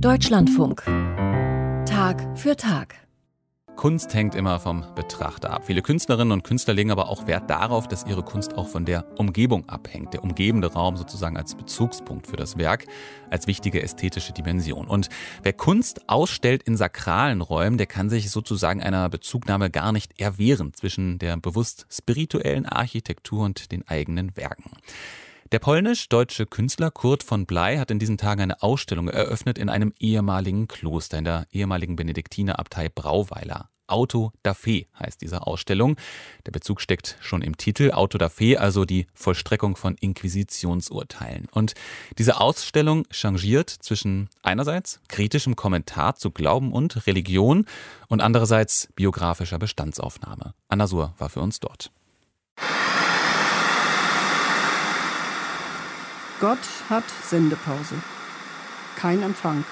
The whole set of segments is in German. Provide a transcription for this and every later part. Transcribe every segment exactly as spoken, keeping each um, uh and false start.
Deutschlandfunk. Tag für Tag. Kunst hängt immer vom Betrachter ab. Viele Künstlerinnen und Künstler legen aber auch Wert darauf, dass ihre Kunst auch von der Umgebung abhängt. Der umgebende Raum sozusagen als Bezugspunkt für das Werk, als wichtige ästhetische Dimension. Und wer Kunst ausstellt in sakralen Räumen, der kann sich sozusagen einer Bezugnahme gar nicht erwehren zwischen der bewusst spirituellen Architektur und den eigenen Werken. Der polnisch-deutsche Künstler Kurt von Bley hat in diesen Tagen eine Ausstellung eröffnet in einem ehemaligen Kloster, in der ehemaligen Benediktinerabtei Brauweiler. Auto da Fe heißt diese Ausstellung. Der Bezug steckt schon im Titel. Auto da Fe, also die Vollstreckung von Inquisitionsurteilen. Und diese Ausstellung changiert zwischen einerseits kritischem Kommentar zu Glauben und Religion und andererseits biografischer Bestandsaufnahme. Anna Suhr war für uns dort. Gott hat Sendepause. Kein Empfang.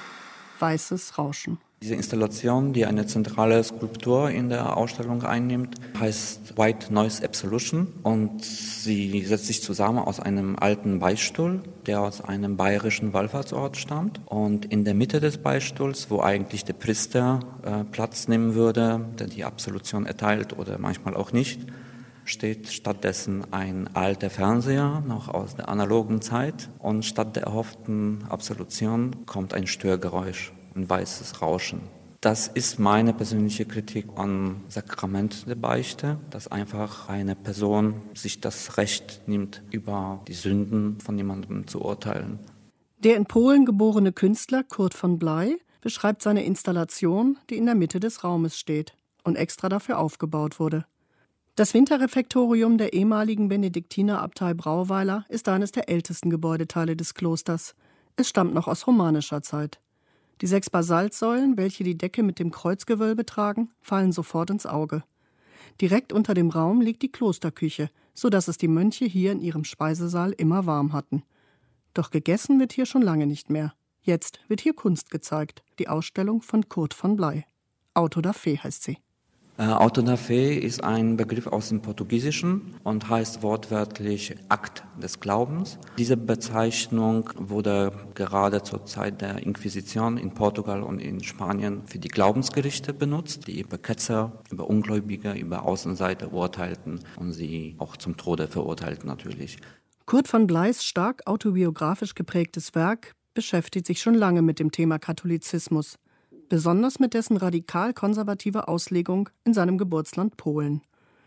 Weißes Rauschen. Diese Installation, die eine zentrale Skulptur in der Ausstellung einnimmt, heißt White Noise Absolution und sie setzt sich zusammen aus einem alten Beichtstuhl, der aus einem bayerischen Wallfahrtsort stammt. Und in der Mitte des Beichtstuhls, wo eigentlich der Priester äh, Platz nehmen würde, der die Absolution erteilt oder manchmal auch nicht, steht stattdessen ein alter Fernseher, noch aus der analogen Zeit. Und statt der erhofften Absolution kommt ein Störgeräusch, ein weißes Rauschen. Das ist meine persönliche Kritik am Sakrament der Beichte, dass einfach eine Person sich das Recht nimmt, über die Sünden von jemandem zu urteilen. Der in Polen geborene Künstler Kurt von Bley beschreibt seine Installation, die in der Mitte des Raumes steht und extra dafür aufgebaut wurde. Das Winterrefektorium der ehemaligen Benediktinerabtei Brauweiler ist eines der ältesten Gebäudeteile des Klosters. Es stammt noch aus romanischer Zeit. Die sechs Basaltsäulen, welche die Decke mit dem Kreuzgewölbe tragen, fallen sofort ins Auge. Direkt unter dem Raum liegt die Klosterküche, sodass es die Mönche hier in ihrem Speisesaal immer warm hatten. Doch gegessen wird hier schon lange nicht mehr. Jetzt wird hier Kunst gezeigt, die Ausstellung von Kurt von Bley. Auto da Fe heißt sie. Auto da Fe ist ein Begriff aus dem Portugiesischen und heißt wortwörtlich Akt des Glaubens. Diese Bezeichnung wurde gerade zur Zeit der Inquisition in Portugal und in Spanien für die Glaubensgerichte benutzt, die über Ketzer, über Ungläubige, über Außenseiter urteilten und sie auch zum Tode verurteilten natürlich. Kurt von Bleys stark autobiografisch geprägtes Werk beschäftigt sich schon lange mit dem Thema Katholizismus. Besonders mit dessen radikal-konservative Auslegung in seinem Geburtsland Polen.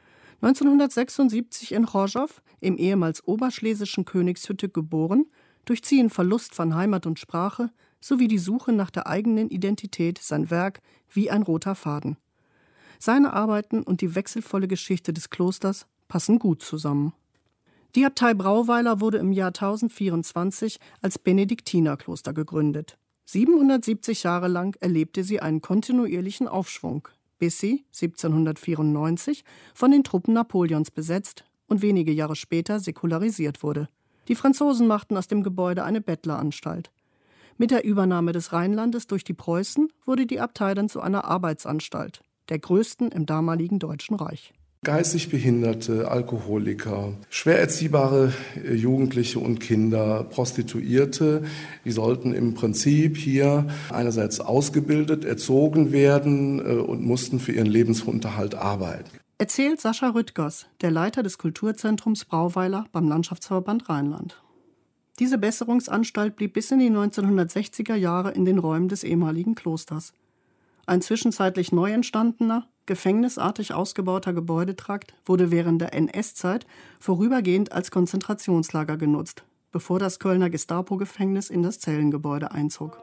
neunzehnhundertsechsundsiebzig in Chorzów, im ehemals oberschlesischen Königshütte geboren, durchziehen Verlust von Heimat und Sprache sowie die Suche nach der eigenen Identität sein Werk wie ein roter Faden. Seine Arbeiten und die wechselvolle Geschichte des Klosters passen gut zusammen. Die Abtei Brauweiler wurde im Jahr tausendvierundzwanzig als Benediktinerkloster gegründet. siebenhundertsiebzig Jahre lang erlebte sie einen kontinuierlichen Aufschwung, bis sie siebzehnhundertvierundneunzig von den Truppen Napoleons besetzt und wenige Jahre später säkularisiert wurde. Die Franzosen machten aus dem Gebäude eine Bettleranstalt. Mit der Übernahme des Rheinlandes durch die Preußen wurde die Abtei dann zu einer Arbeitsanstalt, der größten im damaligen Deutschen Reich. Geistig Behinderte, Alkoholiker, schwer erziehbare Jugendliche und Kinder, Prostituierte, die sollten im Prinzip hier einerseits ausgebildet, erzogen werden und mussten für ihren Lebensunterhalt arbeiten. Erzählt Sascha Rüttgers, der Leiter des Kulturzentrums Brauweiler beim Landschaftsverband Rheinland. Diese Besserungsanstalt blieb bis in die neunzehnhundertsechziger Jahre in den Räumen des ehemaligen Klosters. Ein zwischenzeitlich neu entstandener, gefängnisartig ausgebauter Gebäudetrakt wurde während der N S-Zeit vorübergehend als Konzentrationslager genutzt, bevor das Kölner Gestapo-Gefängnis in das Zellengebäude einzog.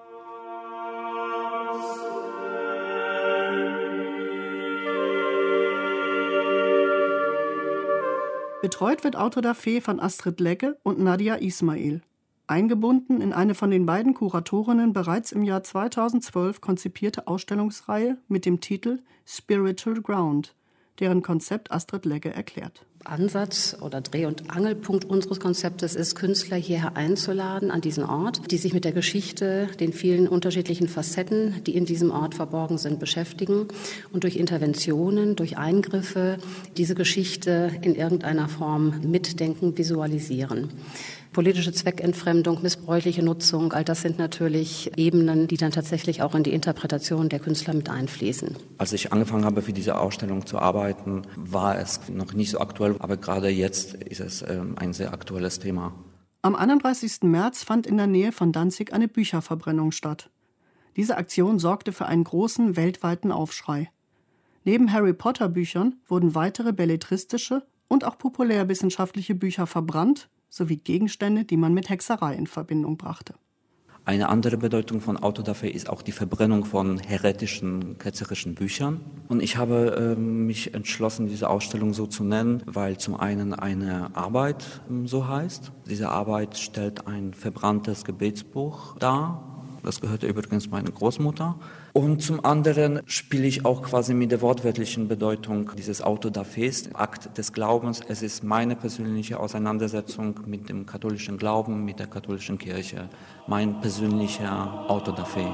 Betreut wird Auto da Fe von Astrid Legge und Nadia Ismail. Eingebunden in eine von den beiden Kuratorinnen bereits im Jahr zweitausendzwölf konzipierte Ausstellungsreihe mit dem Titel Spiritual Ground, deren Konzept Astrid Legge erklärt. Ansatz oder Dreh- und Angelpunkt unseres Konzeptes ist, Künstler hierher einzuladen, an diesen Ort, die sich mit der Geschichte, den vielen unterschiedlichen Facetten, die in diesem Ort verborgen sind, beschäftigen und durch Interventionen, durch Eingriffe diese Geschichte in irgendeiner Form mitdenken, visualisieren. Politische Zweckentfremdung, missbräuchliche Nutzung, all das sind natürlich Ebenen, die dann tatsächlich auch in die Interpretation der Künstler mit einfließen. Als ich angefangen habe, für diese Ausstellung zu arbeiten, war es noch nicht so aktuell, aber gerade jetzt ist es ähm, ein sehr aktuelles Thema. Am einunddreißigsten März fand in der Nähe von Danzig eine Bücherverbrennung statt. Diese Aktion sorgte für einen großen weltweiten Aufschrei. Neben Harry-Potter-Büchern wurden weitere belletristische und auch populärwissenschaftliche Bücher verbrannt, sowie Gegenstände, die man mit Hexerei in Verbindung brachte. Eine andere Bedeutung von Autodafé ist auch die Verbrennung von heretischen, ketzerischen Büchern. Und ich habe äh, mich entschlossen, diese Ausstellung so zu nennen, weil zum einen eine Arbeit äh, so heißt. Diese Arbeit stellt ein verbranntes Gebetsbuch dar. Das gehörte übrigens meiner Großmutter. Und zum anderen spiele ich auch quasi mit der wortwörtlichen Bedeutung dieses Autodafés, Akt des Glaubens. Es ist meine persönliche Auseinandersetzung mit dem katholischen Glauben, mit der katholischen Kirche. Mein persönlicher Autodafé.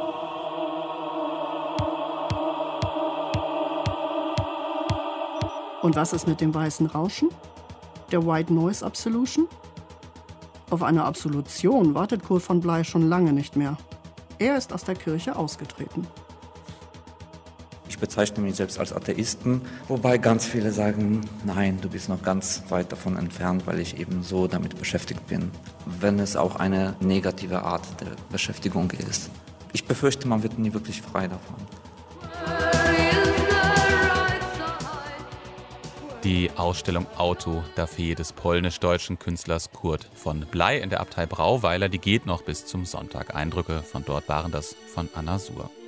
Und was ist mit dem weißen Rauschen? Der White Noise Absolution? Auf eine Absolution wartet Kurt von Bley schon lange nicht mehr. Er ist aus der Kirche ausgetreten. Ich bezeichne mich selbst als Atheisten, wobei ganz viele sagen, nein, du bist noch ganz weit davon entfernt, weil ich eben so damit beschäftigt bin, wenn es auch eine negative Art der Beschäftigung ist. Ich befürchte, man wird nie wirklich frei davon. Die Ausstellung Autodafé des polnisch-deutschen Künstlers Kurt von Bley in der Abtei Brauweiler, die geht noch bis zum Sonntag. Eindrücke von dort waren das von Anna Suhr.